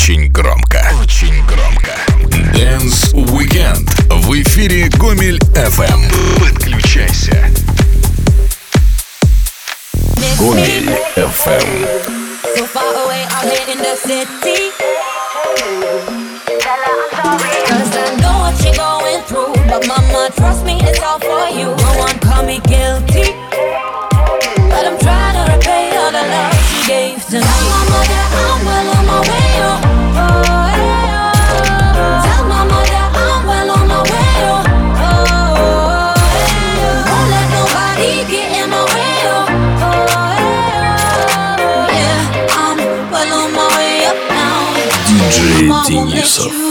очень громко. Очень громко. Dance Weekend в эфире Гомель FM. Подключайся. Гомель FM. So far away out here in the city. Cause I know what you're going through, but mama, trust me, it's all for you. No one call me guilty, but I'm trying to repay all the love she gave to me. Tell my mother I'm well on my way, oh, oh, yeah, oh. Tell my mother I'm well on my way, oh, oh, yeah. Won't let nobody get in my way, oh, oh, yeah. Yeah, I'm well on my way up now. DJ Денисов.